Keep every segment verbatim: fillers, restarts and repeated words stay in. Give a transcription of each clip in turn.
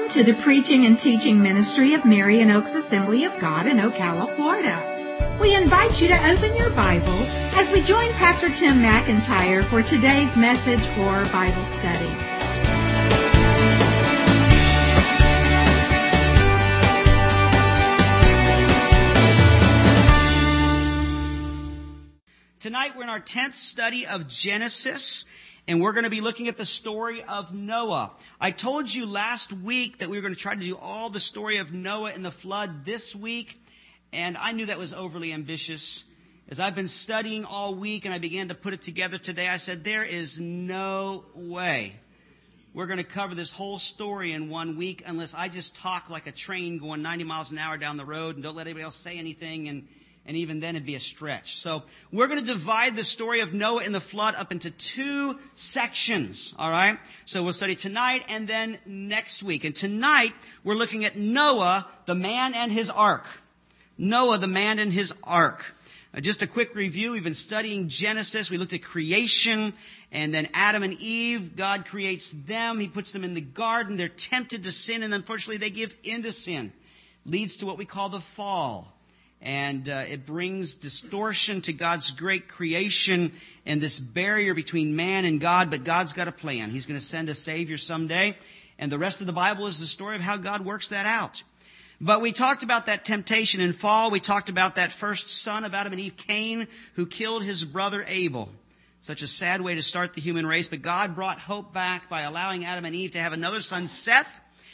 Welcome to the preaching and teaching ministry of Marion Oaks Assembly of God in Ocala, Florida. We invite you to open your Bible as we join Pastor Tim McIntyre for today's message or Bible study. Tonight we're in our tenth study of Genesis, and we're going to be looking at the story of Noah. I told you last week that we were going to try to do all the story of Noah and the flood this week, and I knew that was overly ambitious. As I've been studying all week and I began to put it together today, I said, there is no way we're going to cover this whole story in one week unless I just talk like a train going ninety miles an hour down the road and don't let anybody else say anything, and And even then, it'd be a stretch. So we're going to divide the story of Noah and the flood up into two sections, all right? So we'll study tonight and then next week. And tonight, we're looking at Noah, the man and his ark. Noah, the man and his ark. Uh, just a quick review. We've been studying Genesis. We looked at creation. And then Adam and Eve, God creates them. He puts them in the garden. They're tempted to sin, and unfortunately, they give in to sin. Leads to what we call the fall. And uh, it brings distortion to God's great creation and this barrier between man and God. But God's got a plan. He's going to send a Savior someday. And the rest of the Bible is the story of how God works that out. But we talked about that temptation and fall. We talked about that first son of Adam and Eve, Cain, who killed his brother Abel. Such a sad way to start the human race. But God brought hope back by allowing Adam and Eve to have another son, Seth.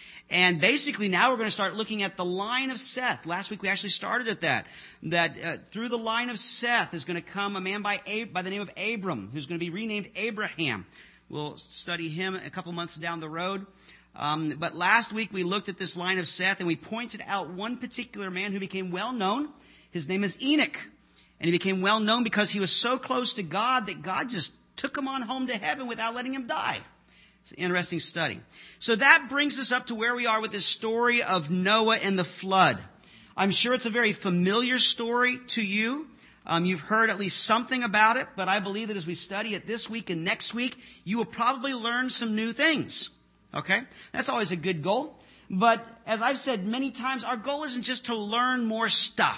And basically now we're going to start looking at the line of Seth. Last week we actually started at that. That uh, through the line of Seth is going to come a man by Ab- by the name of Abram, who's going to be renamed Abraham. We'll study him a couple months down the road. Um, but last week we looked at this line of Seth, and we pointed out one particular man who became well known. His name is Enoch. And he became well known because he was so close to God that God just took him on home to heaven without letting him die. It's an interesting study. So that brings us up to where we are with this story of Noah and the flood. I'm sure it's a very familiar story to you. Um, you've heard at least something about it, but I believe that as we study it this week and next week, you will probably learn some new things. Okay? That's always a good goal. But as I've said many times, our goal isn't just to learn more stuff,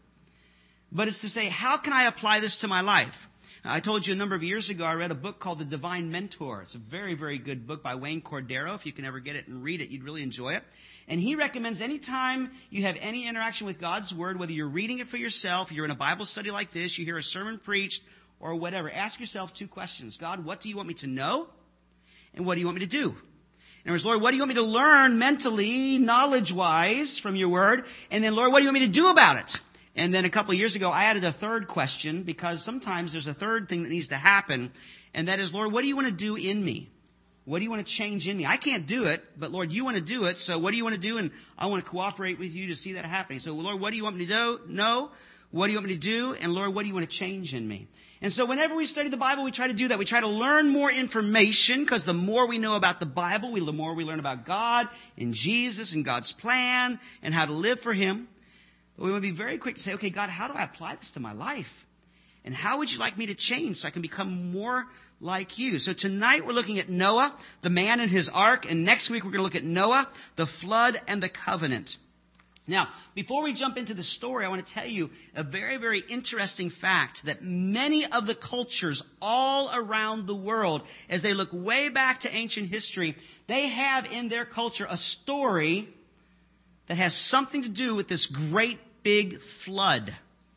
but it's to say, how can I apply this to my life? I told you a number of years ago I read a book called The Divine Mentor. It's a very, very good book by Wayne Cordero. If you can ever get it and read it, you'd really enjoy it. And he recommends anytime you have any interaction with God's Word, whether you're reading it for yourself, you're in a Bible study like this, you hear a sermon preached, or whatever, ask yourself two questions. God, what do you want me to know? And what do you want me to do? In other words, Lord, what do you want me to learn mentally, knowledge-wise from your Word? And then, Lord, what do you want me to do about it? And then a couple of years ago, I added a third question, because sometimes there's a third thing that needs to happen, and that is, Lord, what do you want to do in me? What do you want to change in me? I can't do it, but Lord, you want to do it, so what do you want to do? And I want to cooperate with you to see that happening. So, Lord, what do you want me to do? No. What do you want me to do? And Lord, what do you want to change in me? And so whenever we study the Bible, we try to do that. We try to learn more information, because the more we know about the Bible, we, the more we learn about God and Jesus and God's plan and how to live for Him. We want to be very quick to say, okay, God, how do I apply this to my life? And how would you like me to change so I can become more like you? So tonight we're looking at Noah, the man and his ark. And next week we're going to look at Noah, the flood, and the covenant. Now, before we jump into the story, I want to tell you a very, very interesting fact that many of the cultures all around the world, as they look way back to ancient history, they have in their culture a story that has something to do with this great big flood.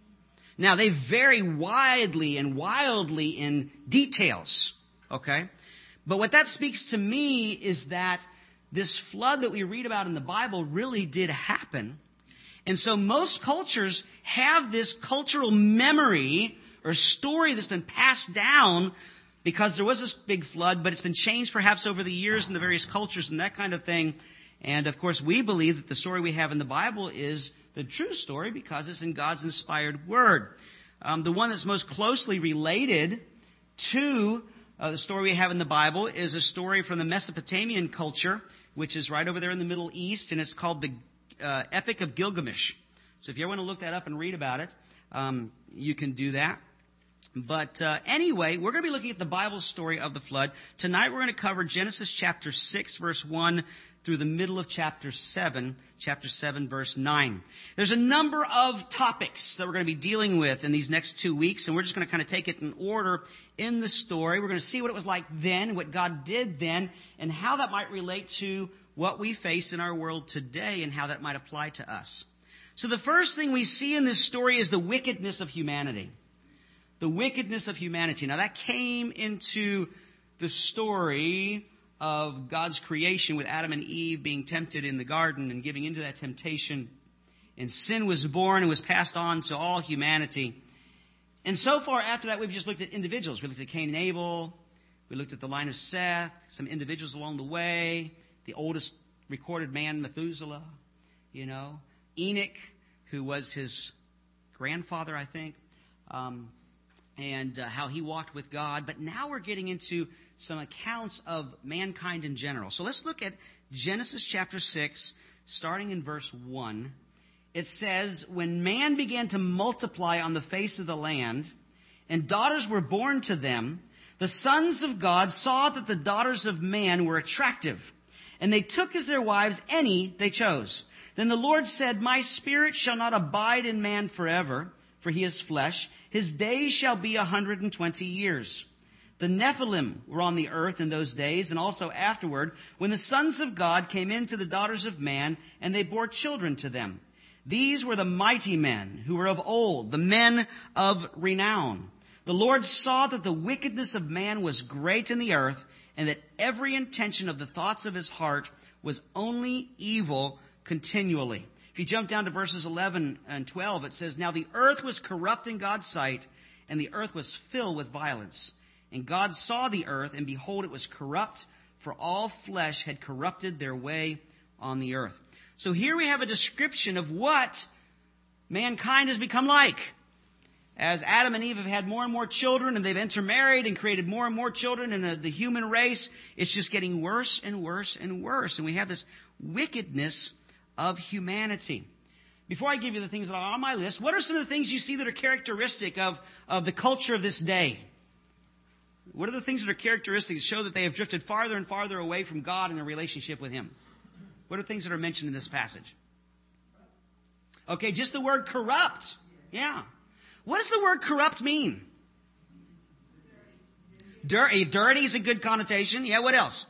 Now, they vary widely and wildly in details, okay? But what that speaks to me is that this flood that we read about in the Bible really did happen. And so most cultures have this cultural memory or story that's been passed down because there was this big flood, but it's been changed perhaps over the years in the various cultures and that kind of thing. And, of course, we believe that the story we have in the Bible is the true story because it's in God's inspired Word. Um, the one that's most closely related to uh, the story we have in the Bible is a story from the Mesopotamian culture, which is right over there in the Middle East, and it's called the uh, Epic of Gilgamesh. So if you ever want to look that up and read about it, um, you can do that. But uh, anyway, we're going to be looking at the Bible story of the flood. Tonight we're going to cover Genesis chapter six, verse one through the middle of chapter seven, chapter seven, verse nine. There's a number of topics that we're going to be dealing with in these next two weeks, and we're just going to kind of take it in order in the story. We're going to see what it was like then, what God did then, and how that might relate to what we face in our world today and how that might apply to us. So the first thing we see in this story is the wickedness of humanity. The wickedness of humanity. Now that came into the story of God's creation with Adam and Eve being tempted in the garden and giving into that temptation. And sin was born and was passed on to all humanity. And so far after that, we've just looked at individuals. We looked at Cain and Abel. We looked at the line of Seth, some individuals along the way. The oldest recorded man, Methuselah, you know. Enoch, who was his grandfather, I think. Um, and uh, how he walked with God. But now we're getting into some accounts of mankind in general. So let's look at Genesis chapter six, starting in verse one. It says, when man began to multiply on the face of the land, and daughters were born to them, the sons of God saw that the daughters of man were attractive, and they took as their wives any they chose. Then the Lord said, my spirit shall not abide in man forever, for he is flesh. His days shall be a hundred and twenty years. The Nephilim were on the earth in those days, and also afterward, when the sons of God came in to the daughters of man, and they bore children to them. These were the mighty men who were of old, the men of renown. The Lord saw that the wickedness of man was great in the earth, and that every intention of the thoughts of his heart was only evil continually. If you jump down to verses eleven and twelve, it says, now the earth was corrupt in God's sight, and the earth was filled with violence. And God saw the earth, and behold, it was corrupt, for all flesh had corrupted their way on the earth. So here we have a description of what mankind has become like. As Adam and Eve have had more and more children, and they've intermarried and created more and more children in the, the human race, it's just getting worse and worse and worse. And we have this wickedness of humanity. Before I give you the things that are on my list, what are some of the things you see that are characteristic of, of the culture of this day? What are the things that are characteristic that show that they have drifted farther and farther away from God and their relationship with Him? What are things that are mentioned in this passage? Okay, just the word corrupt. Yeah. What does the word corrupt mean? Dirty. Dirty is a good connotation. Yeah, what else?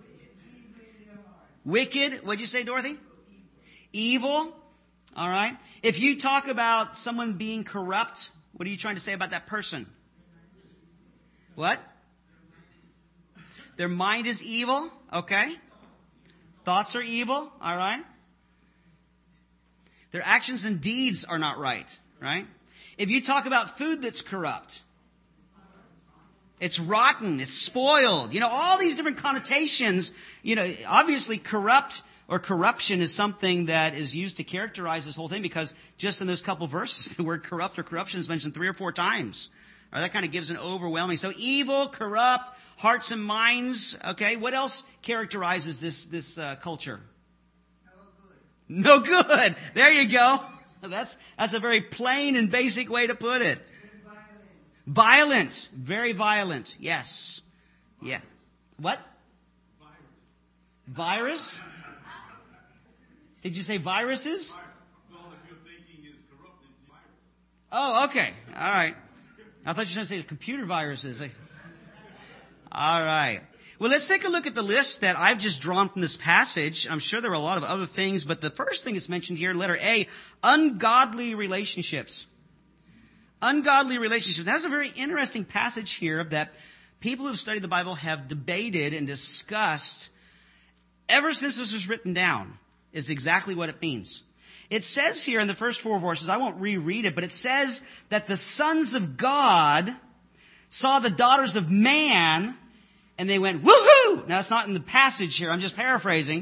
Wicked. What'd you say, Dorothy? Evil. All right. If you talk about someone being corrupt, what are you trying to say about that person? What? Their mind is evil. Okay. Thoughts are evil. All right. Their actions and deeds are not right. Right? If you talk about food that's corrupt, it's rotten, it's spoiled. You know, all these different connotations. You know, obviously corrupt or corruption is something that is used to characterize this whole thing, because just in those couple verses, the word corrupt or corruption is mentioned three or four times. Or that kind of gives an overwhelming. So evil, corrupt, hearts and minds. Okay, what else characterizes this this uh, culture? No good. No good. There you go. That's that's a very plain and basic way to put it. Violent. Violent. Very violent. Yes. Yeah. What? Virus. Virus? Did you say viruses? Well, if your thinking is corrupted, virus. Oh, okay. All right. I thought you were going to say computer viruses. All right. Well, let's take a look at the list that I've just drawn from this passage. I'm sure there are a lot of other things, but the first thing that's mentioned here, letter A, ungodly relationships. Ungodly relationships. That's a very interesting passage here that people who have studied the Bible have debated and discussed ever since this was written down, is exactly what it means. It says here in the first four verses, I won't reread it, but it says that the sons of God saw the daughters of man, and they went, woohoo! Now, it's not in the passage here. I'm just paraphrasing.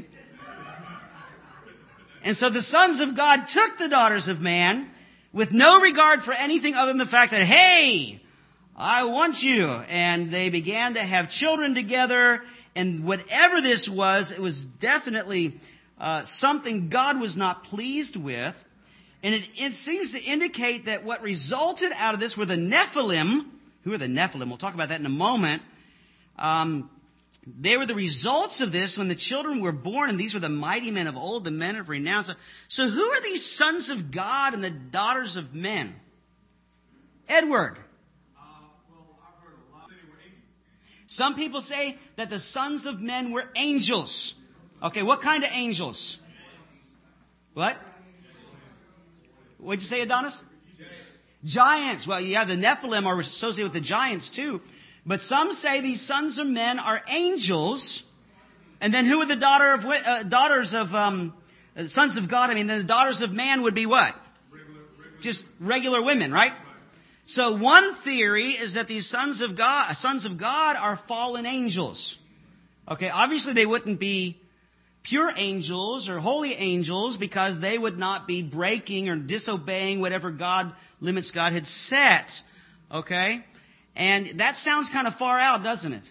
And so the sons of God took the daughters of man with no regard for anything other than the fact that, hey, I want you. And they began to have children together. And whatever this was, it was definitely uh, something God was not pleased with. And it, it seems to indicate that what resulted out of this were the Nephilim. Who are the Nephilim? We'll talk about that in a moment. Um, They were the results of this when the children were born, and these were the mighty men of old, the men of renown. So, so who are these sons of God and the daughters of men? Edward. Uh, well, I've heard a lot. They were angels. Some people say that the sons of men were angels. Okay, what kind of angels? What? What'd you say, Adonis? Giants. Well, yeah, the Nephilim are associated with the giants too. But some say these sons of men are angels. And then who are the daughter of uh, daughters of um, uh, sons of God? I mean, then the daughters of man would be what? Regular, regular. Just regular women, right? So one theory is that these sons of God, sons of God, are fallen angels. Okay, obviously they wouldn't be pure angels or holy angels because they would not be breaking or disobeying whatever God limits God had set. Okay? And that sounds kind of far out, doesn't it?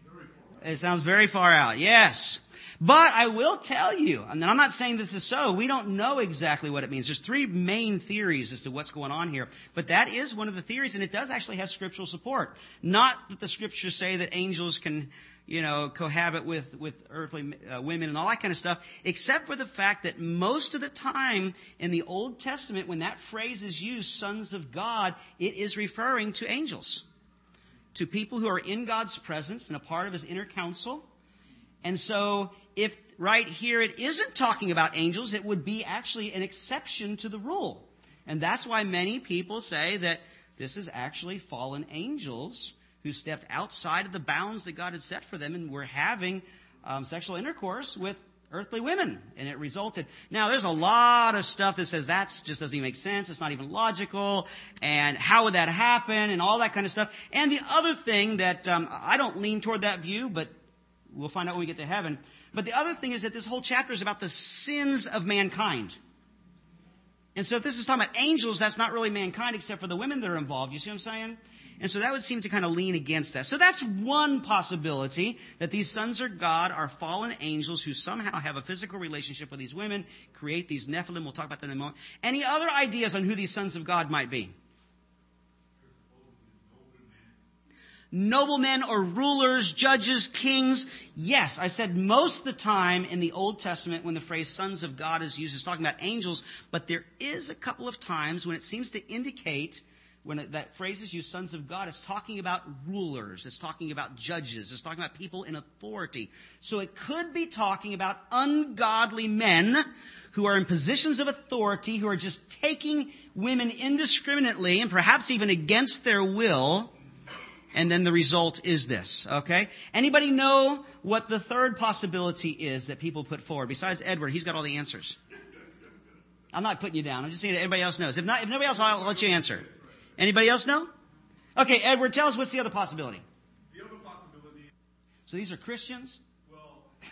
It sounds very far out, yes. But I will tell you, and I'm not saying this is so, we don't know exactly what it means. There's three main theories as to what's going on here. But that is one of the theories, and it does actually have scriptural support. Not that the scriptures say that angels can, you know, cohabit with, with earthly uh, women and all that kind of stuff, except for the fact that most of the time in the Old Testament, when that phrase is used, sons of God, it is referring to angels. To people who are in God's presence and a part of His inner council. And so, if right here it isn't talking about angels, it would be actually an exception to the rule. And that's why many people say that this is actually fallen angels who stepped outside of the bounds that God had set for them and were having um, sexual intercourse with earthly women, and it resulted. Now, there's a lot of stuff that says that just doesn't even make sense. It's not even logical, and how would that happen, and all that kind of stuff. And the other thing that um, I don't lean toward that view, but we'll find out when we get to heaven. But the other thing is that this whole chapter is about the sins of mankind. And so if this is talking about angels, that's not really mankind except for the women that are involved. You see what I'm saying? And so that would seem to kind of lean against that. So that's one possibility, that these sons of God are fallen angels who somehow have a physical relationship with these women, create these Nephilim. We'll talk about that in a moment. Any other ideas on who these sons of God might be? Noblemen or rulers, judges, kings. Yes, I said most of the time in the Old Testament when the phrase sons of God is used, it's talking about angels. But there is a couple of times when it seems to indicate, when that phrase is used, sons of God, it's talking about rulers. It's talking about judges. It's talking about people in authority. So it could be talking about ungodly men who are in positions of authority, who are just taking women indiscriminately and perhaps even against their will. And then the result is this, okay? Anybody know what the third possibility is that people put forward? Besides Edward, he's got all the answers. I'm not putting you down. I'm just saying that everybody else knows. If not, if nobody else, I'll let you answer. Anybody else know? Okay, Edward, tell us what's the other possibility. The other possibility. So these are Christians? Well,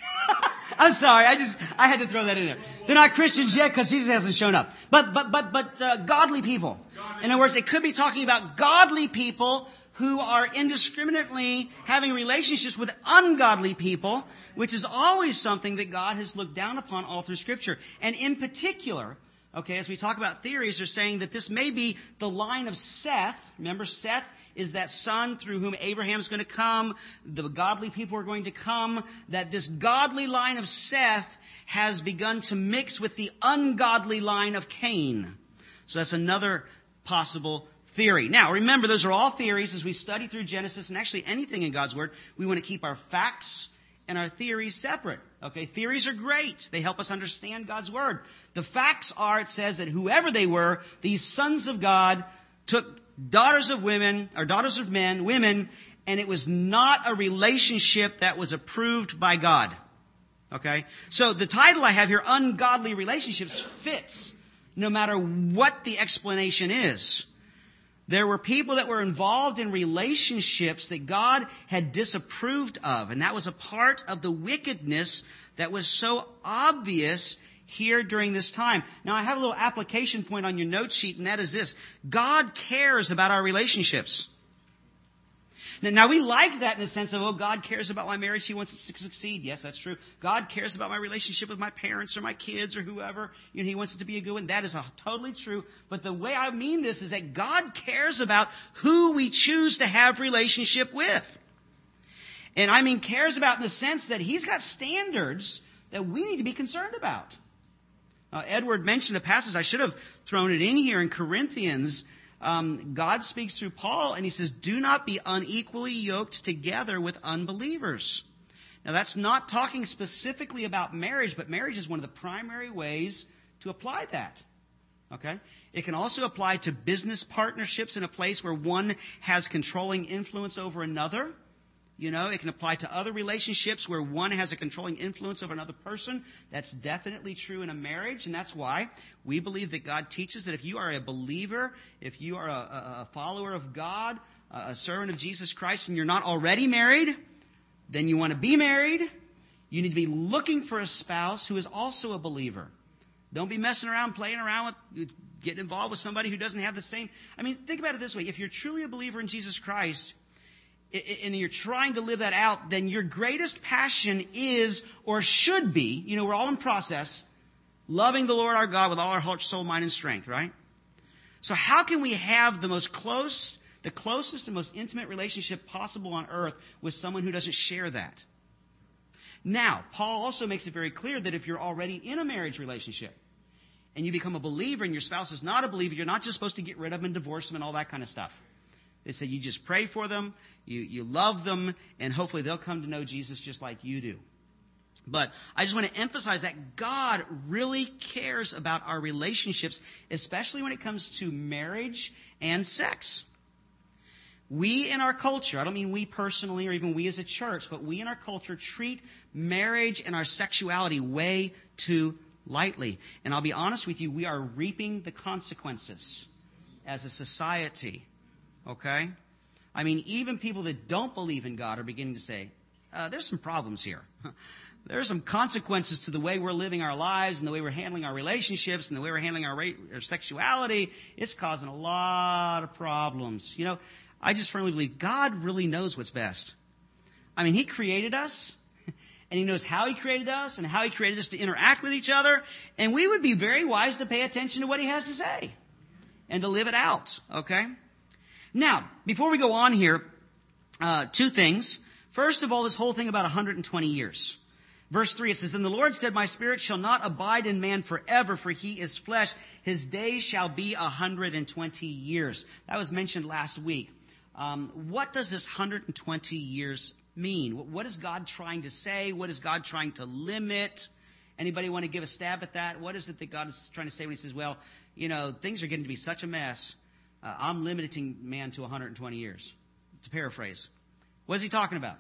I'm sorry, I just I had to throw that in there. They're not Christians yet because Jesus hasn't shown up. But but but but uh, godly people. Godly. In other words, it could be talking about godly people who are indiscriminately having relationships with ungodly people, which is always something that God has looked down upon all through Scripture. And in particular, okay, as we talk about theories, they're saying that this may be the line of Seth. Remember, Seth is that son through whom Abraham's going to come. The godly people are going to come. That this godly line of Seth has begun to mix with the ungodly line of Cain. So that's another possible theory. Now, remember, those are all theories. As we study through Genesis and actually anything in God's Word, we want to keep our facts and our theories separate. Okay, theories are great. They help us understand God's Word. The facts are, it says that whoever they were, these sons of God took daughters of women, or daughters of men, women, and it was not a relationship that was approved by God. Okay? So the title I have here, Ungodly Relationships, fits no matter what the explanation is. There were people that were involved in relationships that God had disapproved of. And that was a part of the wickedness that was so obvious here during this time. Now, I have a little application point on your note sheet, and that is this. God cares about our relationships. Now, now, we like that in the sense of, oh, God cares about my marriage. He wants it to succeed. Yes, that's true. God cares about my relationship with my parents or my kids or whoever. You know, He wants it to be a good one. That is a, totally true. But the way I mean this is that God cares about who we choose to have relationship with. And I mean cares about in the sense that he's got standards that we need to be concerned about. Uh, Edward mentioned a passage. I should have thrown it in here in Corinthians. Um, God speaks through Paul, and he says, do not be unequally yoked together with unbelievers. Now, that's not talking specifically about marriage, but marriage is one of the primary ways to apply that. Okay? It can also apply to business partnerships in a place where one has controlling influence over another. You know, it can apply to other relationships where one has a controlling influence over another person. That's definitely true in a marriage, and that's why we believe that God teaches that if you are a believer, if you are a, a follower of God, a servant of Jesus Christ, and you're not already married, then you want to be married. You need to be looking for a spouse who is also a believer. Don't be messing around, playing around with, getting involved with somebody who doesn't have the same. I mean, think about it this way. If you're truly a believer in Jesus Christ, and you're trying to live that out, then your greatest passion is, or should be, you know, we're all in process, loving the Lord our God with all our heart, soul, mind, and strength, right? So how can we have the most close, the closest and most intimate relationship possible on earth with someone who doesn't share that? Now, Paul also makes it very clear that if you're already in a marriage relationship and you become a believer and your spouse is not a believer, you're not just supposed to get rid of them and divorce them and all that kind of stuff. They say you just pray for them, you, you love them, and hopefully they'll come to know Jesus just like you do. But I just want to emphasize that God really cares about our relationships, especially when it comes to marriage and sex. We in our culture, I don't mean we personally or even we as a church, but we in our culture treat marriage and our sexuality way too lightly. And I'll be honest with you, we are reaping the consequences as a society. Okay? I mean, even people that don't believe in God are beginning to say, uh, there's some problems here. There are some consequences to the way we're living our lives and the way we're handling our relationships and the way we're handling our, ra- our sexuality. It's causing a lot of problems. You know, I just firmly believe God really knows what's best. I mean, He created us, and He knows how He created us and how He created us to interact with each other. And we would be very wise to pay attention to what He has to say and to live it out. Okay? Now, before we go on here, uh, two things. First of all, this whole thing about one hundred twenty years. Verse three, it says, Then the Lord said, My spirit shall not abide in man forever, for he is flesh. His days shall be one hundred twenty years. That was mentioned last week. Um, what does this one hundred twenty years mean? What is God trying to say? What is God trying to limit? Anybody want to give a stab at that? What is it that God is trying to say when He says, well, you know, things are getting to be such a mess. Uh, I'm limiting man to one hundred twenty years. To paraphrase. What is He talking about?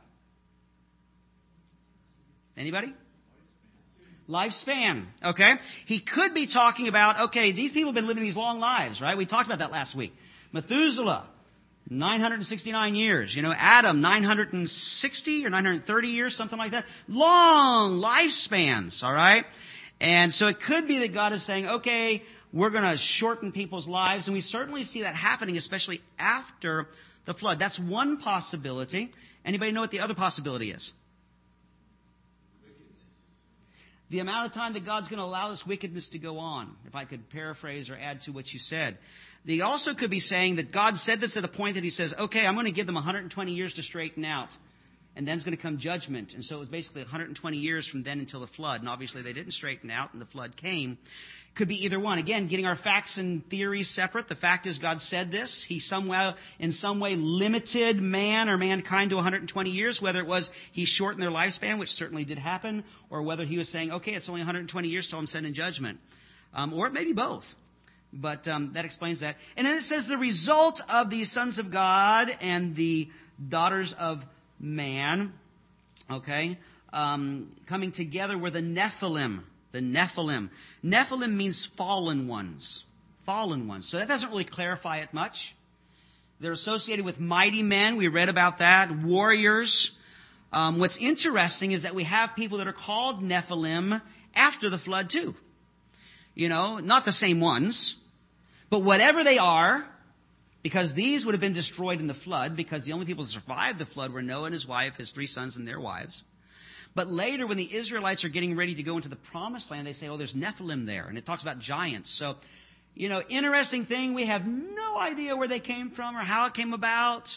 Anybody? Lifespan. Okay. He could be talking about, okay, these people have been living these long lives, right? We talked about that last week. Methuselah, nine hundred sixty-nine years. You know, Adam, nine hundred sixty or nine hundred thirty years, something like that. Long lifespans, all right? And so it could be that God is saying, okay, we're going to shorten people's lives, and we certainly see that happening, especially after the flood. That's one possibility. Anybody know what the other possibility is? Wickedness. The amount of time that God's going to allow this wickedness to go on, if I could paraphrase or add to what you said. They also could be saying that God said this at the point that He says, okay, I'm going to give them one hundred twenty years to straighten out, and then's going to come judgment. And so it was basically one hundred twenty years from then until the flood, and obviously they didn't straighten out, and the flood came. Could be either one. Again, getting our facts and theories separate. The fact is God said this. He somewhere, in some way limited man or mankind to one hundred twenty years, whether it was He shortened their lifespan, which certainly did happen, or whether He was saying, okay, it's only one hundred twenty years till I'm sending judgment. Um, or maybe both. But um, that explains that. And then it says the result of the sons of God and the daughters of man, okay, um, coming together were the Nephilim. The Nephilim. Nephilim means fallen ones. Fallen ones. So that doesn't really clarify it much. They're associated with mighty men. We read about that. Warriors. Um, what's interesting is that we have people that are called Nephilim after the flood too. You know, not the same ones. But whatever they are, because these would have been destroyed in the flood, because the only people who survived the flood were Noah and his wife, his three sons and their wives. But later, when the Israelites are getting ready to go into the Promised Land, they say, oh, there's Nephilim there. And it talks about giants. So, you know, interesting thing, we have no idea where they came from or how it came about.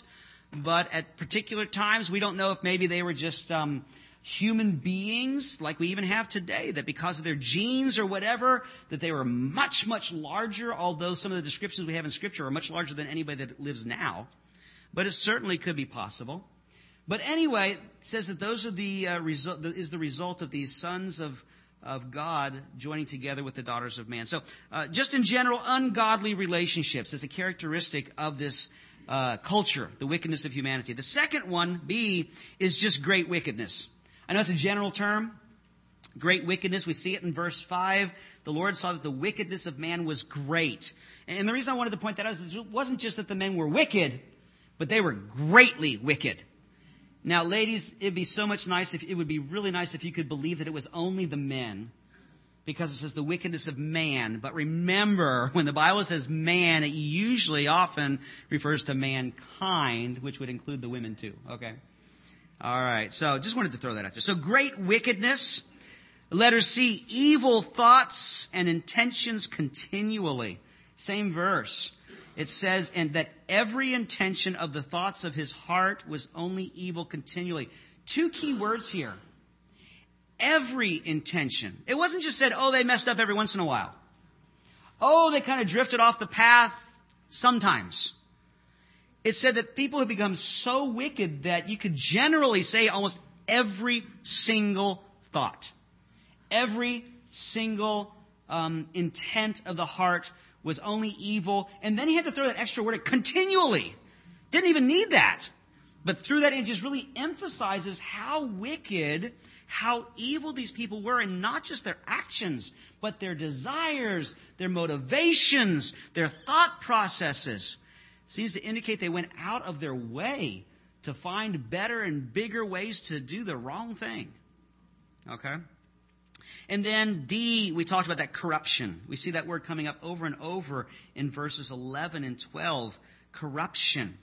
but at particular times we don't know if maybe they were just um, human beings like we even have today, that because of their genes or whatever, that they were much, much larger, although some of the descriptions we have in Scripture are much larger than anybody that lives now. But it certainly could be possible. But anyway, it says that those are the uh, result is the result of these sons of of God joining together with the daughters of man. So, uh, just in general, ungodly relationships is a characteristic of this uh, culture, the wickedness of humanity. The second one, B, is just great wickedness. I know it's a general term. Great wickedness. We see it in verse five. The Lord saw that the wickedness of man was great. And the reason I wanted to point that out is it wasn't just that the men were wicked, but they were greatly wicked. Now, ladies, it'd be so much nice if it would be really nice if you could believe that it was only the men, because it says the wickedness of man. But remember, when the Bible says man, it usually often refers to mankind, which would include the women too. Okay? All right. So just wanted to throw that out there. So great wickedness. Letter C, evil thoughts and intentions continually. Same verse. It says, and that every intention of the thoughts of his heart was only evil continually. Two key words here. Every intention. It wasn't just said, oh, they messed up every once in a while. Oh, they kind of drifted off the path sometimes. It said that people have become so wicked that you could generally say almost every single thought, every single um, intent of the heart was only evil. And then he had to throw that extra word, continually. Didn't even need that. But through that, it just really emphasizes how wicked, how evil these people were, and not just their actions, but their desires, their motivations, their thought processes. It seems to indicate they went out of their way to find better and bigger ways to do the wrong thing. Okay? And then D, we talked about that corruption. We see that word coming up over and over in verses eleven and twelve. Corruption.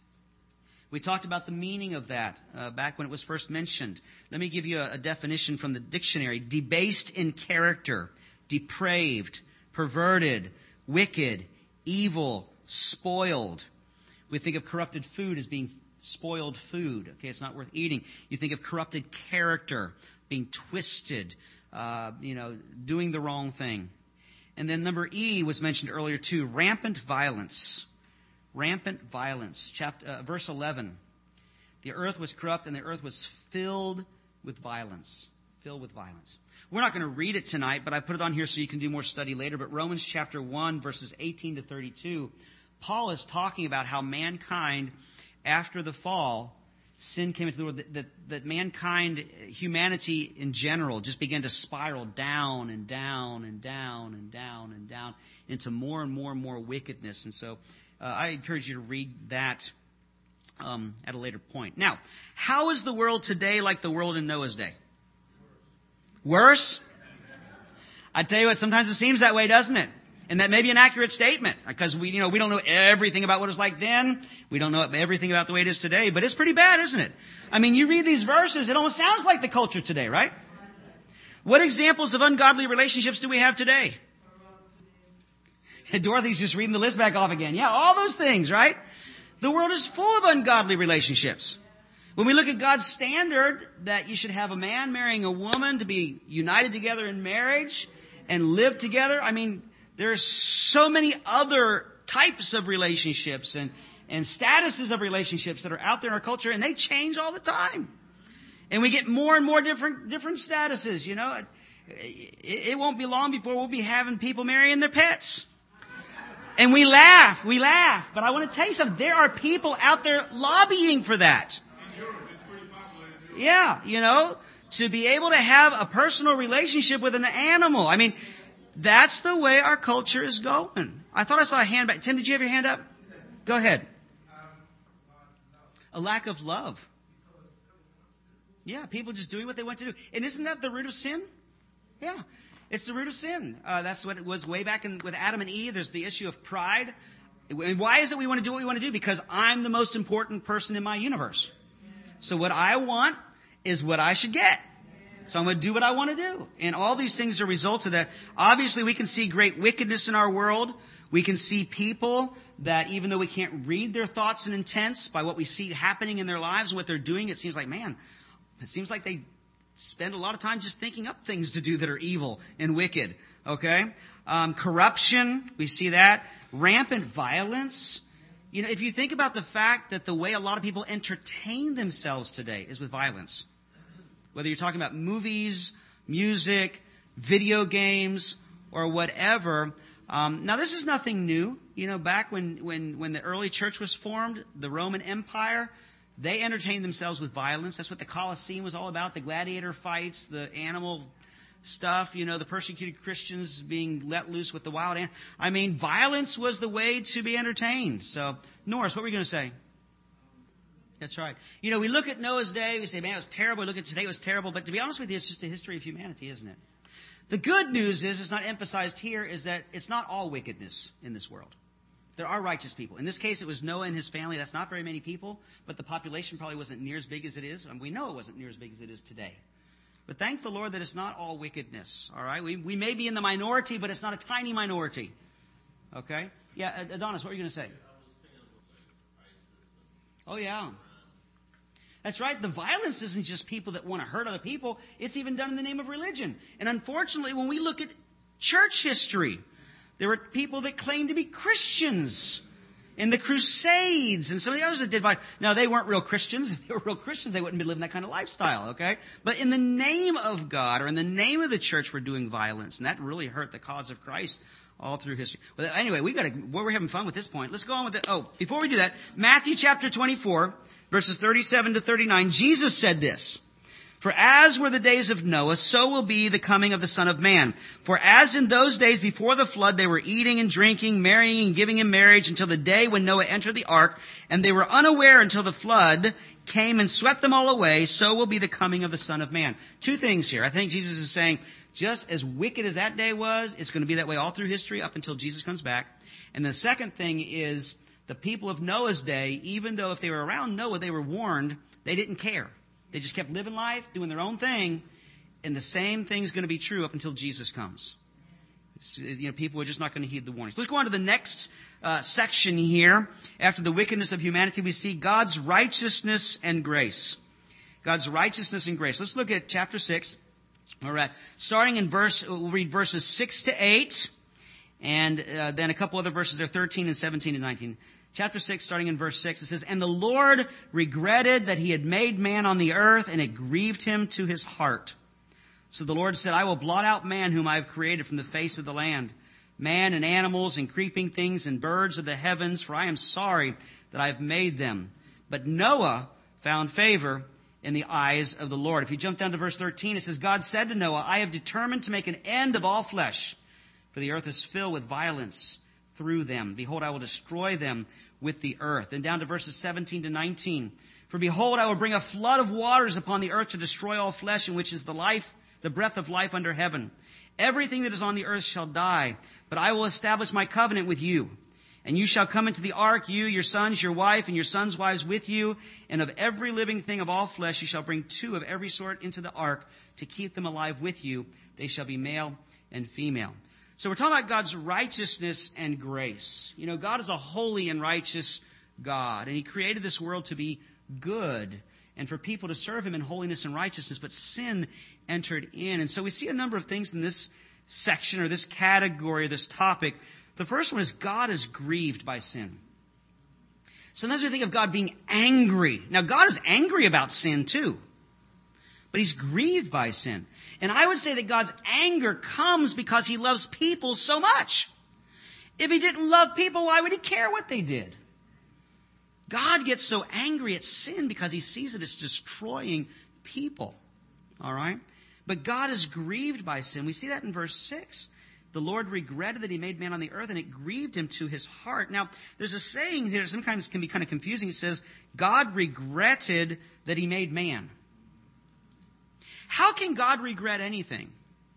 We talked about the meaning of that uh, back when it was first mentioned. Let me give you a, a definition from the dictionary. Debased in character, depraved, perverted, wicked, evil, spoiled. We think of corrupted food as being spoiled food. Okay, it's not worth eating. You think of corrupted character, being twisted, uh, you know, doing the wrong thing. And then number E was mentioned earlier too, rampant violence. Rampant violence. Chapter, uh, verse eleven. The earth was corrupt and the earth was filled with violence. Filled with violence. We're not going to read it tonight, but I put it on here so you can do more study later. But Romans chapter one, verses eighteen to thirty-two, Paul is talking about how mankind, after the fall, sin came into the world, that, that, that mankind, humanity in general, just began to spiral down and down and down and down and down into more and more and more wickedness. And so uh, I encourage you to read that um, at a later point. Now, how is the world today like the world in Noah's day? Worse? I tell you what, sometimes it seems that way, doesn't it? And that may be an accurate statement, because we, you know, we don't know everything about what it was like then. We don't know everything about the way it is today, but it's pretty bad, isn't it? I mean, you read these verses, it almost sounds like the culture today, right? What examples of ungodly relationships do we have today? Dorothy's just reading the list back off again. Yeah, all those things, right? The world is full of ungodly relationships. When we look at God's standard that you should have a man marrying a woman to be united together in marriage and live together, I mean, there are so many other types of relationships and, and statuses of relationships that are out there in our culture, and they change all the time. And we get more and more different different statuses, you know. It, it won't be long before we'll be having people marrying their pets. And we laugh, we laugh. But I want to tell you something. There are people out there lobbying for that. Yeah, you know, to be able to have a personal relationship with an animal. I mean, that's the way our culture is going. I thought I saw a hand back. Tim, did you have your hand up? Go ahead. A lack of love. Yeah, people just doing what they want to do. And isn't that the root of sin? Yeah, it's the root of sin. Uh, that's what it was way back in, with Adam and Eve. There's the issue of pride. And why is it we want to do what we want to do? Because I'm the most important person in my universe. So what I want is what I should get. So I'm going to do what I want to do. And all these things are results of that. Obviously, we can see great wickedness in our world. We can see people that even though we can't read their thoughts and intents, by what we see happening in their lives and what they're doing, it seems like, man, it seems like they spend a lot of time just thinking up things to do that are evil and wicked. Okay? Um, corruption, we see that. Rampant violence. You know, if you think about the fact that the way a lot of people entertain themselves today is with violence. Whether you're talking about movies, music, video games, or whatever. Um, now, this is nothing new. You know, back when, when, when the early church was formed, the Roman Empire, they entertained themselves with violence. That's what the Colosseum was all about, the gladiator fights, the animal stuff, you know, the persecuted Christians being let loose with the wild animals. I mean, violence was the way to be entertained. So, Norris, what were you going to say? That's right. You know, we look at Noah's day, we say, man, it was terrible. We look at today, it was terrible. But to be honest with you, it's just a history of humanity, isn't it? The good news is, it's not emphasized here, is that it's not all wickedness in this world. There are righteous people. In this case, it was Noah and his family. That's not very many people, but the population probably wasn't near as big as it is. And we know it wasn't near as big as it is today. But thank the Lord that it's not all wickedness. All right? We, we may be in the minority, but it's not a tiny minority. Okay? Yeah, Adonis, what were you going to say? Oh, yeah. That's right. The violence isn't just people that want to hurt other people. It's even done in the name of religion. And unfortunately, when we look at church history, there were people that claimed to be Christians in the Crusades and some of the others that did violence. Now, they weren't real Christians. If they were real Christians, they wouldn't be living that kind of lifestyle, okay? But in the name of God or in the name of the church, we're doing violence. And that really hurt the cause of Christ all through history. Well, anyway, we got to. Well, we're having fun with this point. Let's go on with it. Oh, before we do that, Matthew chapter twenty-four, verses thirty-seven to thirty-nine. Jesus said this: "For as were the days of Noah, so will be the coming of the Son of Man. For as in those days before the flood, they were eating and drinking, marrying and giving in marriage until the day when Noah entered the ark, and they were unaware until the flood came and swept them all away, so will be the coming of the Son of Man." Two things here. I think Jesus is saying, just as wicked as that day was, it's going to be that way all through history up until Jesus comes back. And the second thing is, the people of Noah's day, even though if they were around Noah, they were warned, they didn't care. They just kept living life, doing their own thing, and the same thing's going to be true up until Jesus comes. It's, you know, people are just not going to heed the warnings. Let's go on to the next uh, section here. After the wickedness of humanity, we see God's righteousness and grace. God's righteousness and grace. Let's look at chapter six. All right. Starting in verse, we'll read verses six to eight, and uh, then a couple other verses there, thirteen and seventeen and nineteen. Chapter six, starting in verse six, it says, "And the Lord regretted that he had made man on the earth, and it grieved him to his heart. So the Lord said, I will blot out man whom I have created from the face of the land, man and animals and creeping things and birds of the heavens, for I am sorry that I have made them. But Noah found favor in the eyes of the Lord." If you jump down to verse thirteen, it says, "God said to Noah, I have determined to make an end of all flesh, for the earth is filled with violence through them. Behold, I will destroy them with the earth." And down to verses seventeen to nineteen. "For behold, I will bring a flood of waters upon the earth to destroy all flesh, in which is the life, the breath of life under heaven. Everything that is on the earth shall die, but I will establish my covenant with you. And you shall come into the ark, you, your sons, your wife, and your sons' wives with you. And of every living thing of all flesh you shall bring two of every sort into the ark to keep them alive with you. They shall be male and female." So we're talking about God's righteousness and grace. You know, God is a holy and righteous God, and He created this world to be good and for people to serve Him in holiness and righteousness, but sin entered in. And so we see a number of things in this section or this category, this topic. The first one is God is grieved by sin. Sometimes we think of God being angry. Now, God is angry about sin too, but He's grieved by sin. And I would say that God's anger comes because He loves people so much. If He didn't love people, why would He care what they did? God gets so angry at sin because He sees that it's destroying people. All right? But God is grieved by sin. We see that in verse six. "The Lord regretted that He made man on the earth, and it grieved Him to His heart." Now, there's a saying here, sometimes can be kind of confusing. It says, God regretted that He made man. How can God regret anything?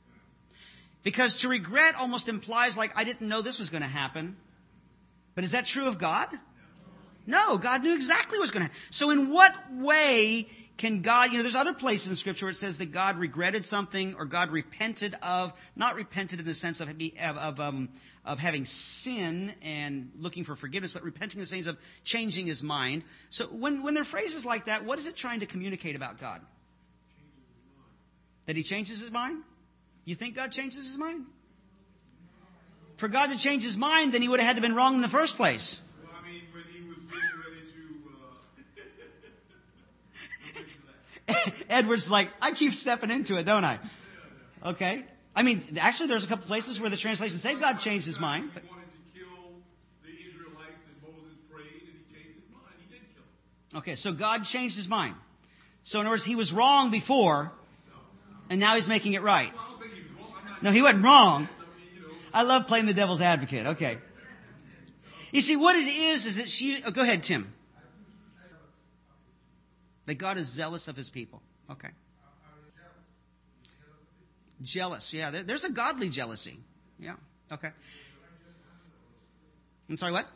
Because to regret almost implies like, I didn't know this was going to happen. But is that true of God? No, God knew exactly what was going to happen. So in what way can God, you know, there's other places in Scripture where it says that God regretted something or God repented of, not repented in the sense of of of, um, of having sin and looking for forgiveness, but repenting in the sense of changing his mind. So when, when there are phrases like that, what is it trying to communicate about God? That he changes his mind? You think God changes his mind? For God to change his mind, then he would have had to have been wrong in the first place. Well, I mean, when he was getting ready to... Uh, Edward's like, I keep stepping into it, don't I? Okay. I mean, actually, there's a couple places where the translations say God changed his mind. But... He wanted to kill the Israelites, and Moses prayed, and he changed his mind. He did kill them. Okay, so God changed his mind. So in other words, he was wrong before, and now he's making it right. Well, I don't think he was wrong. I'm not... No, he wasn't wrong. I mean, you know... I love playing the devil's advocate. Okay. You see, what it is, is that she... Oh, go ahead, Tim. That God is zealous of his people. Okay. Jealous, yeah. There, there's a godly jealousy. Yeah. Okay. I'm sorry, what?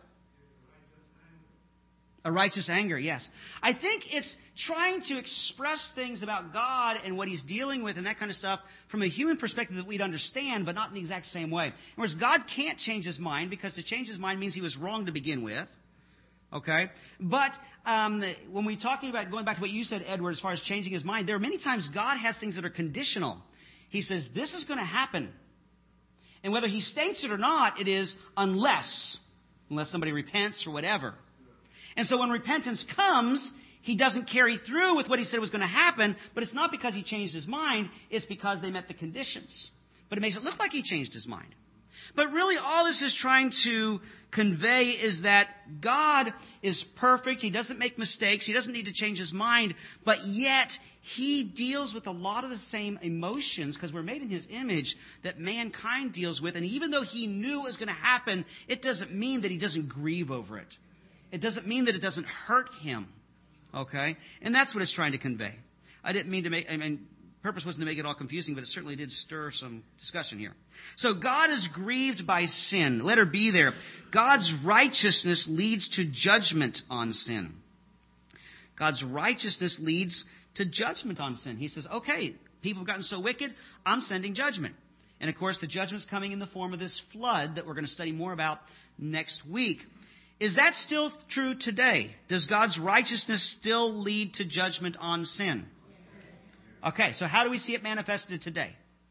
A righteous anger, yes. I think it's trying to express things about God and what he's dealing with and that kind of stuff from a human perspective that we'd understand, but not in the exact same way. In other words, God can't change his mind because to change his mind means he was wrong to begin with. Okay? But um, when we're talking about, going back to what you said, Edward, as far as changing his mind, there are many times God has things that are conditional. He says, this is going to happen. And whether he states it or not, it is unless, unless somebody repents or whatever. And so when repentance comes, he doesn't carry through with what he said was going to happen, but it's not because he changed his mind, it's because they met the conditions. But it makes it look like he changed his mind. But really all this is trying to convey is that God is perfect. He doesn't make mistakes. He doesn't need to change his mind. But yet he deals with a lot of the same emotions because we're made in his image that mankind deals with. And even though he knew it was going to happen, it doesn't mean that he doesn't grieve over it. It doesn't mean that it doesn't hurt him. Okay? And that's what it's trying to convey. I didn't mean to make... I mean, purpose wasn't to make it all confusing, but it certainly did stir some discussion here. So God is grieved by sin. Let her be there. God's righteousness leads to judgment on sin. God's righteousness leads to judgment on sin. He says, okay, people have gotten so wicked, I'm sending judgment. And of course, the judgment's coming in the form of this flood that we're going to study more about next week. Is that still true today? Does God's righteousness still lead to judgment on sin? Okay, so how do we see it manifested today?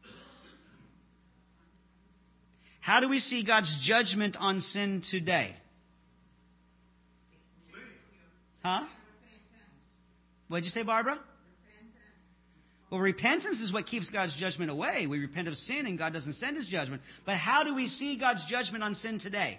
How do we see God's judgment on sin today? Huh? What did you say, Barbara? Well, repentance is what keeps God's judgment away. We repent of sin and God doesn't send his judgment. But how do we see God's judgment on sin today?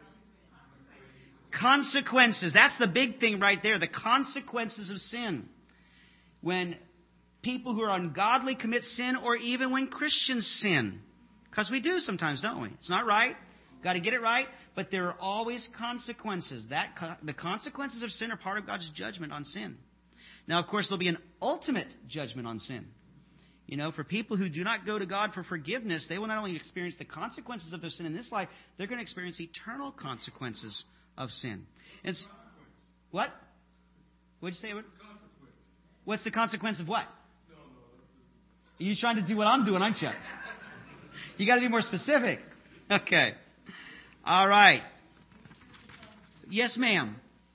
Consequences. That's the big thing right there. The consequences of sin. When people who are ungodly commit sin, or even when Christians sin. Because we do sometimes, don't we? It's not right. Got to get it right. But there are always consequences. That co- the consequences of sin are part of God's judgment on sin. Now, of course, there'll be an ultimate judgment on sin. You know, for people who do not go to God for forgiveness, they will not only experience the consequences of their sin in this life, they're going to experience eternal consequences of sin. It's what? What'd you say? What? What's the consequence of what? You're trying to do what I'm doing, aren't you? You got to be more specific. Okay. All right. Yes, ma'am.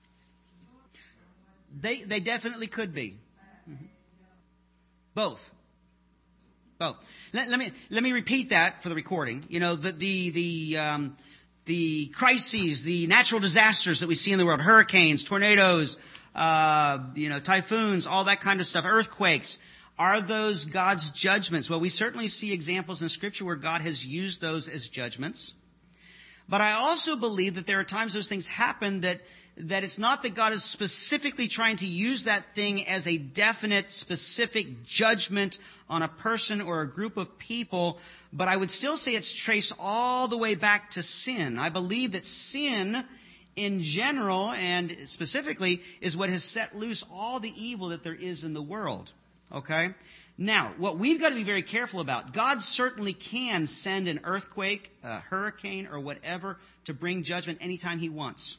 They they definitely could be. Mm-hmm. Both. Both. Let, let me let me repeat that for the recording. You know, the the the um, the crises, the natural disasters that we see in the world, hurricanes, tornadoes, uh, you know, typhoons, all that kind of stuff, earthquakes. Are those God's judgments? Well, we certainly see examples in Scripture where God has used those as judgments. But I also believe that there are times those things happen that, that it's not that God is specifically trying to use that thing as a definite, specific judgment on a person or a group of people, but I would still say it's traced all the way back to sin. I believe that sin in general and specifically is what has set loose all the evil that there is in the world. Okay? Now, what we've got to be very careful about, God certainly can send an earthquake, a hurricane, or whatever to bring judgment anytime he wants.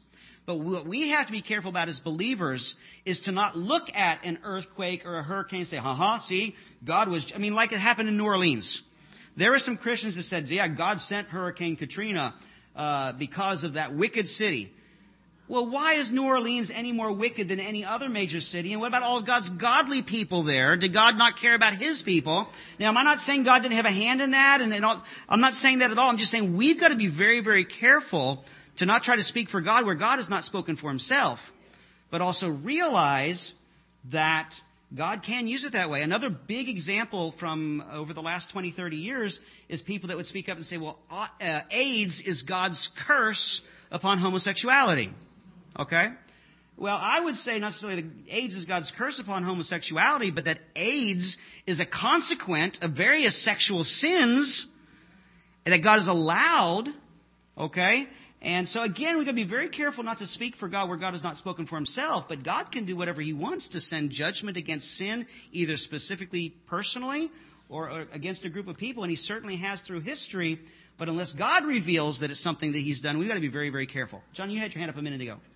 But what we have to be careful about as believers is to not look at an earthquake or a hurricane and say, ha-ha, see, God was, I mean, like it happened in New Orleans. There were some Christians that said, yeah, God sent Hurricane Katrina uh, because of that wicked city. Well, why is New Orleans any more wicked than any other major city? And what about all of God's godly people there? Did God not care about His people? Now, am I not saying God didn't have a hand in that? And, and all, I'm not saying that at all. I'm just saying we've got to be very, very careful to not try to speak for God where God has not spoken for Himself, but also realize that God can use it that way. Another big example from over the last twenty, thirty years is people that would speak up and say, well, uh, AIDS is God's curse upon homosexuality. Okay? Well, I would say not necessarily that AIDS is God's curse upon homosexuality, but that AIDS is a consequent of various sexual sins that God has allowed. Okay? And so again, we've got to be very careful not to speak for God where God has not spoken for Himself. But God can do whatever He wants to send judgment against sin, either specifically personally or against a group of people. And He certainly has through history. But unless God reveals that it's something that He's done, we've got to be very, very careful. John, you had your hand up a minute ago.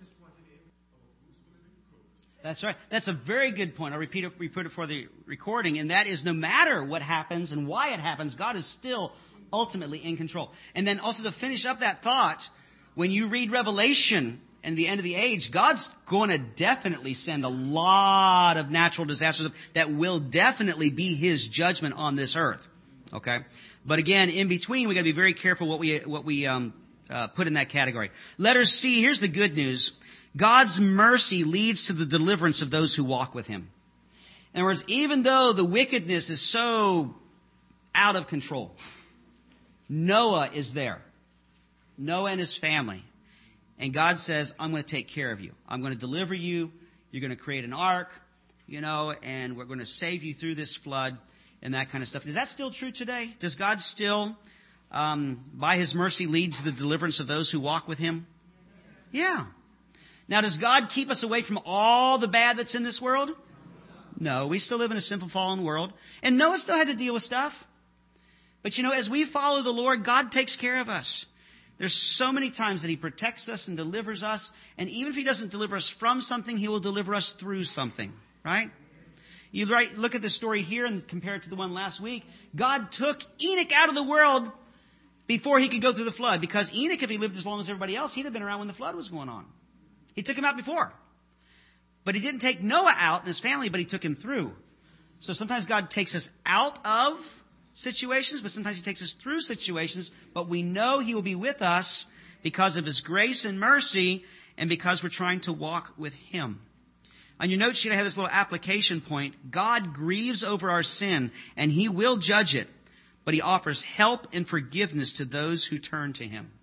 That's right. That's a very good point. I'll repeat it, repeat it for the recording. And that is no matter what happens and why it happens, God is still ultimately in control. And then also to finish up that thought, when you read Revelation and the end of the age, God's going to definitely send a lot of natural disasters that will definitely be His judgment on this earth. Okay? But again, in between, we've got to be very careful what we what we um, uh, put in that category. Letter C, here's the good news. God's mercy leads to the deliverance of those who walk with Him. In other words, even though the wickedness is so out of control, Noah is there. Noah and his family. And God says, I'm going to take care of you. I'm going to deliver you. You're going to create an ark, you know, and we're going to save you through this flood and that kind of stuff. Is that still true today? Does God still, um, by His mercy, lead to the deliverance of those who walk with Him? Yeah. Now, does God keep us away from all the bad that's in this world? No. We still live in a sinful, fallen world. And Noah still had to deal with stuff. But, you know, as we follow the Lord, God takes care of us. There's so many times that He protects us and delivers us. And even if He doesn't deliver us from something, He will deliver us through something. Right? You right, look at the story here and compare it to the one last week. God took Enoch out of the world before he could go through the flood. Because Enoch, if he lived as long as everybody else, he'd have been around when the flood was going on. He took him out before. But He didn't take Noah out and his family, but He took him through. So sometimes God takes us out of situations, but sometimes He takes us through situations. But we know He will be with us because of His grace and mercy and because we're trying to walk with Him. On your note sheet, I have this little application point. God grieves over our sin, and He will judge it, but He offers help and forgiveness to those who turn to Him.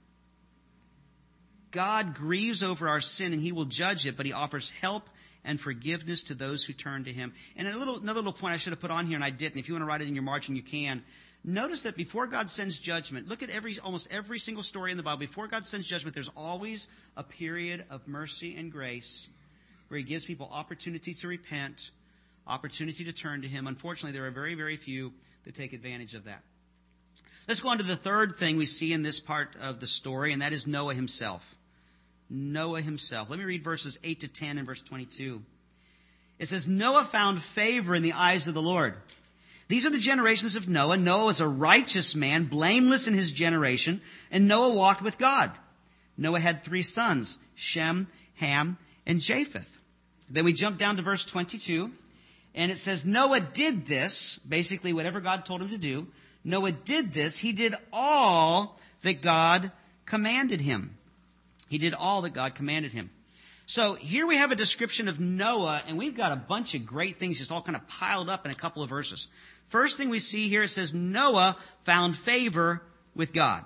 God grieves over our sin, and He will judge it, but He offers help and forgiveness to those who turn to Him. And a little, another little point I should have put on here, and I didn't. If you want to write it in your margin, you can. Notice that before God sends judgment, look at every almost every single story in the Bible. Before God sends judgment, there's always a period of mercy and grace where He gives people opportunity to repent, opportunity to turn to Him. Unfortunately, there are very, very few that take advantage of that. Let's go on to the third thing we see in this part of the story, and that is Noah himself. Noah himself. Let me read verses eight to ten and verse twenty-two. It says, Noah found favor in the eyes of the Lord. These are the generations of Noah. Noah was a righteous man, blameless in his generation, and Noah walked with God. Noah had three sons, Shem, Ham, and Japheth. Then we jump down to verse twenty-two, and it says, Noah did this, basically whatever God told him to do. Noah did this. He did all that God commanded him. He did all that God commanded him. So here we have a description of Noah, and we've got a bunch of great things just all kind of piled up in a couple of verses. First thing we see here, it says Noah found favor with God.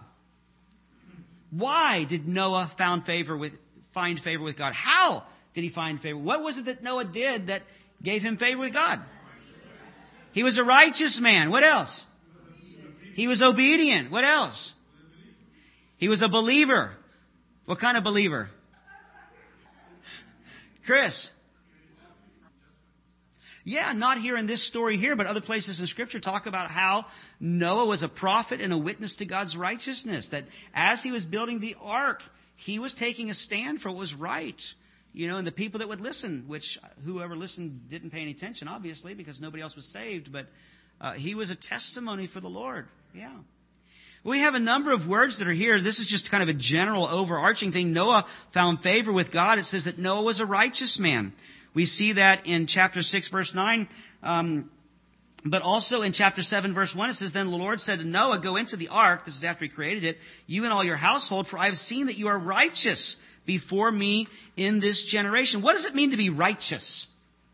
Why did Noah found favor with, find favor with God? How did he find favor? What was it that Noah did that gave him favor with God? He was a righteous man. What else? He was obedient. What else? He was a believer. What kind of believer? Chris? Yeah, not here in this story here, but other places in Scripture talk about how Noah was a prophet and a witness to God's righteousness. That as he was building the ark, he was taking a stand for what was right. You know, and the people that would listen, which whoever listened didn't pay any attention, obviously, because nobody else was saved. But uh, he was a testimony for the Lord. Yeah. We have a number of words that are here. This is just kind of a general overarching thing. Noah found favor with God. It says that Noah was a righteous man. We see that in chapter six, verse nine. Um, but also in chapter seven, verse one, it says, Then the Lord said to Noah, Go into the ark. This is after he created it. You and all your household, for I have seen that you are righteous before me in this generation. What does it mean to be righteous?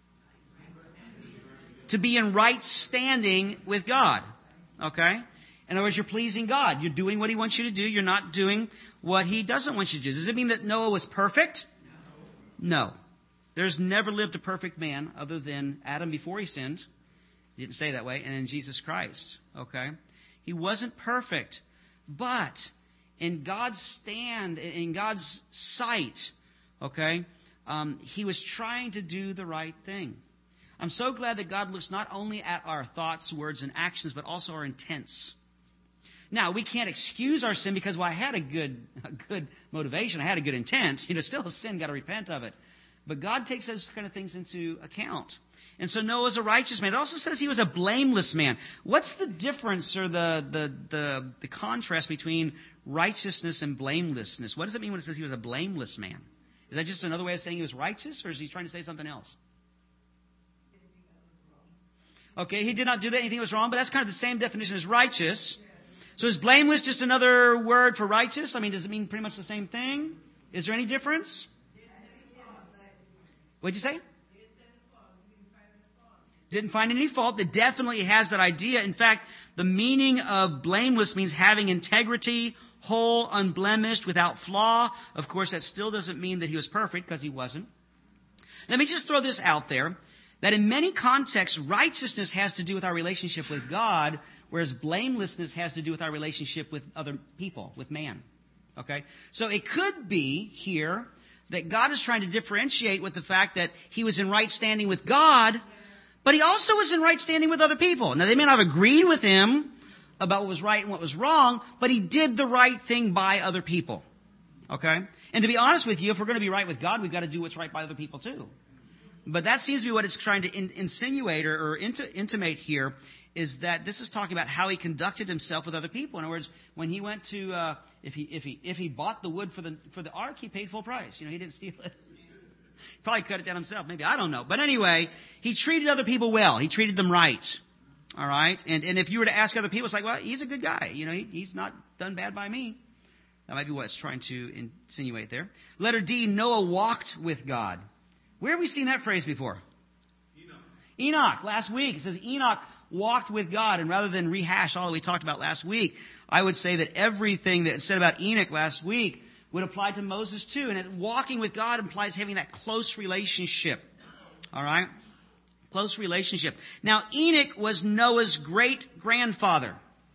To be in right standing with God. Okay? In other words, you're pleasing God. You're doing what He wants you to do. You're not doing what He doesn't want you to do. Does it mean that Noah was perfect? No. There's never lived a perfect man other than Adam before he sinned. He didn't say that way. And then Jesus Christ. Okay? He wasn't perfect. But in God's stand, in God's sight, okay, um, He was trying to do the right thing. I'm so glad that God looks not only at our thoughts, words, and actions, but also our intents. Now, we can't excuse our sin because, well, I had a good, a good motivation. I had a good intent. You know, still a sin, got to repent of it. But God takes those kind of things into account. And so Noah's a righteous man. It also says he was a blameless man. What's the difference or the, the, the, the contrast between righteousness and blamelessness? What does it mean when it says he was a blameless man? Is that just another way of saying he was righteous, or is he trying to say something else? Okay, he did not do that. Anything was wrong, but that's kind of the same definition as righteous. So is blameless just another word for righteous? I mean, does it mean pretty much the same thing? Is there any difference? What'd you say? Didn't find any fault. It definitely has that idea. In fact, the meaning of blameless means having integrity, whole, unblemished, without flaw. Of course, that still doesn't mean that he was perfect, because he wasn't. Let me just throw this out there, that in many contexts, righteousness has to do with our relationship with God, whereas blamelessness has to do with our relationship with other people, with man. Okay? So it could be here that God is trying to differentiate with the fact that he was in right standing with God, but he also was in right standing with other people. Now, they may not have agreed with him about what was right and what was wrong, but he did the right thing by other people. Okay? And to be honest with you, if we're going to be right with God, we've got to do what's right by other people too. But that seems to be what it's trying to in, insinuate or, or inti- intimate here, is that this is talking about how he conducted himself with other people. In other words, when he went to, uh, if he if he if he bought the wood for the for the ark, he paid full price. You know, he didn't steal it. Probably cut it down himself. Maybe, I don't know. But anyway, he treated other people well. He treated them right. All right? And and if you were to ask other people, it's like, well, he's a good guy. You know, he, he's not done bad by me. That might be what it's trying to insinuate there. Letter D, Noah walked with God. Where have we seen that phrase before? Enoch. Enoch. Last week, it says Enoch walked with God. And rather than rehash all that we talked about last week, I would say that everything that is said about Enoch last week would apply to Moses too. And it, walking with God implies having that close relationship. All right? Close relationship. Now, Enoch was Noah's great-grandfather.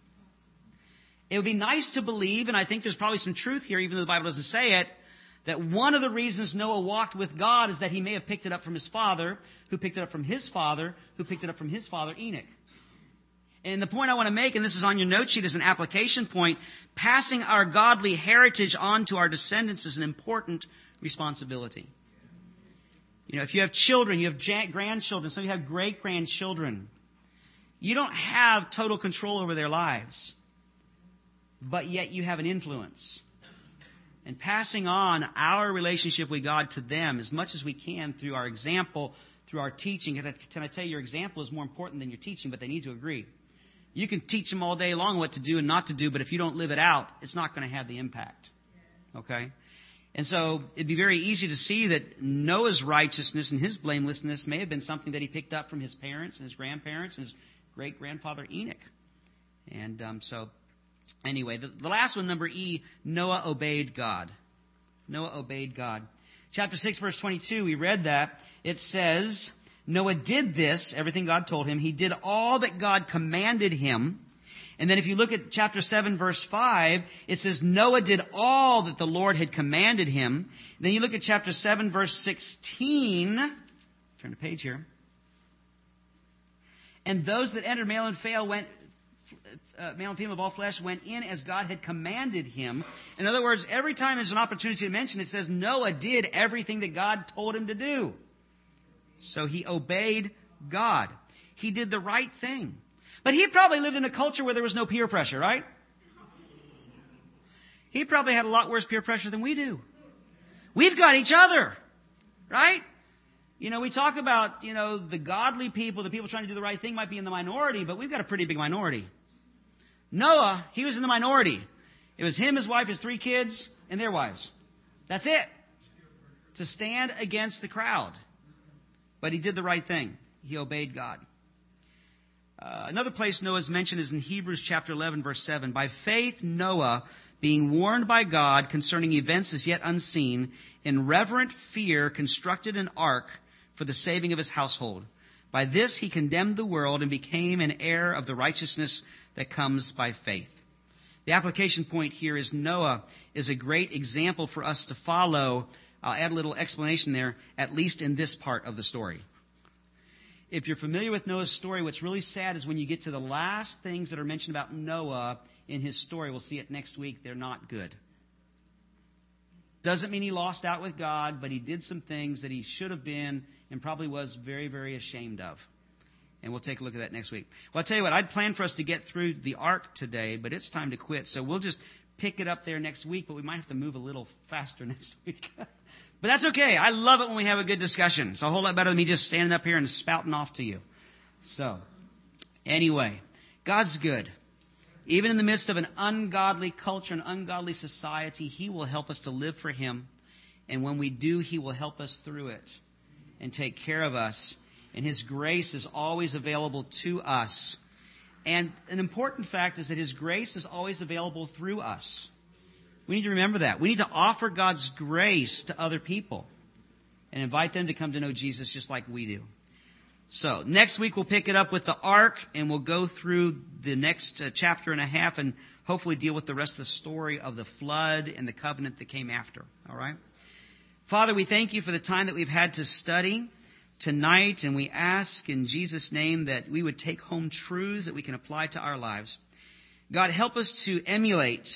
It would be nice to believe, and I think there's probably some truth here, even though the Bible doesn't say it, that one of the reasons Noah walked with God is that he may have picked it up from his father, who picked it up from his father, who picked it up from his father, Enoch. And the point I want to make, and this is on your note sheet as an application point, passing our godly heritage on to our descendants is an important responsibility. You know, if you have children, you have grandchildren, some of you have great-grandchildren, you don't have total control over their lives, but yet you have an influence. And passing on our relationship with God to them as much as we can through our example, through our teaching. And can I tell you, your example is more important than your teaching, but they need to agree. You can teach them all day long what to do and not to do, but if you don't live it out, it's not going to have the impact. Okay? And so it'd be very easy to see that Noah's righteousness and his blamelessness may have been something that he picked up from his parents and his grandparents and his great-grandfather Enoch. And um, so... Anyway, the, the last one, number E, Noah obeyed God. Noah obeyed God. Chapter six, verse twenty-two, we read that. It says, Noah did this, everything God told him. He did all that God commanded him. And then if you look at chapter seven, verse five, it says, Noah did all that the Lord had commanded him. Then you look at chapter seven, verse sixteen. Turn the page here. And those that entered, male and female, went... uh, male and female of all flesh, went in as God had commanded him. In other words, every time there's an opportunity to mention, it says Noah did everything that God told him to do. So he obeyed God. He did the right thing. But he probably lived in a culture where there was no peer pressure, right? He probably had a lot worse peer pressure than we do. We've got each other, right? You know, we talk about, you know, the godly people, the people trying to do the right thing might be in the minority, but we've got a pretty big minority. Noah, he was in the minority. It was him, his wife, his three kids, and their wives. That's it. To stand against the crowd. But he did the right thing. He obeyed God. Uh, another place Noah is mentioned is in Hebrews chapter eleven, verse seven. By faith, Noah, being warned by God concerning events as yet unseen, in reverent fear constructed an ark for the saving of his household. By this he condemned the world and became an heir of the righteousness that comes by faith. The application point here is Noah is a great example for us to follow. I'll add a little explanation there, at least in this part of the story. If you're familiar with Noah's story, what's really sad is when you get to the last things that are mentioned about Noah in his story, we'll see it next week, they're not good. Doesn't mean he lost out with God, but he did some things that he should have been and probably was very, very ashamed of. And we'll take a look at that next week. Well, I'll tell you what, I'd planned for us to get through the ark today, but it's time to quit. So we'll just pick it up there next week, but we might have to move a little faster next week. But that's okay. I love it when we have a good discussion. It's a whole lot better than me just standing up here and spouting off to you. So, anyway, God's good. Even in the midst of an ungodly culture, an ungodly society, He will help us to live for Him. And when we do, He will help us through it and take care of us. And His grace is always available to us. And an important fact is that His grace is always available through us. We need to remember that. We need to offer God's grace to other people and invite them to come to know Jesus just like we do. So, next week we'll pick it up with the ark, and we'll go through the next uh, chapter and a half and hopefully deal with the rest of the story of the flood and the covenant that came after. All right? Father, we thank You for the time that we've had to study tonight, and we ask in Jesus' name that we would take home truths that we can apply to our lives. God, help us to emulate,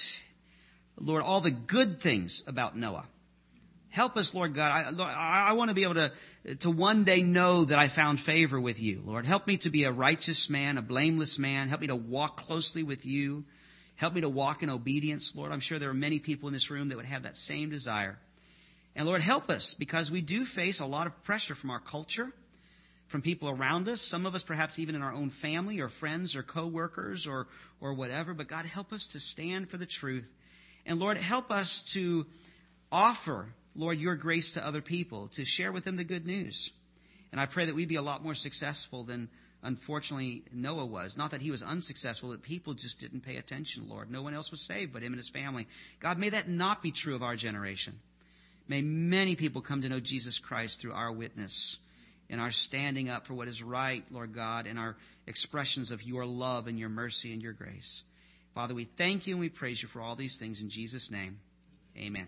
Lord, all the good things about Noah. Help us, Lord God. I, Lord, I want to be able to, to one day know that I found favor with You. Lord, help me to be a righteous man, a blameless man. Help me to walk closely with You. Help me to walk in obedience, Lord. I'm sure there are many people in this room that would have that same desire. And Lord, help us, because we do face a lot of pressure from our culture, from people around us, some of us perhaps even in our own family or friends or co-workers or, or whatever. But God, help us to stand for the truth. And Lord, help us to offer, Lord, Your grace to other people, to share with them the good news. And I pray that we be a lot more successful than, unfortunately, Noah was. Not that he was unsuccessful, that people just didn't pay attention, Lord. No one else was saved but him and his family. God, may that not be true of our generation. May many people come to know Jesus Christ through our witness and our standing up for what is right, Lord God, and our expressions of Your love and Your mercy and Your grace. Father, we thank You and we praise You for all these things in Jesus' name. Amen.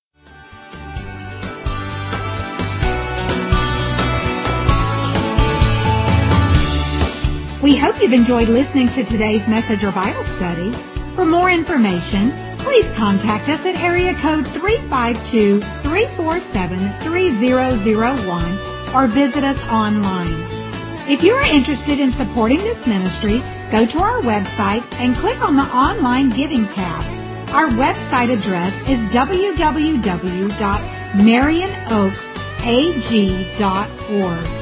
We hope you've enjoyed listening to today's message or Bible study. For more information, please contact us at area code three five two, three four seven, three zero zero one or visit us online. If you are interested in supporting this ministry, go to our website and click on the Online Giving tab. Our website address is w w w dot marion oaks a g dot org.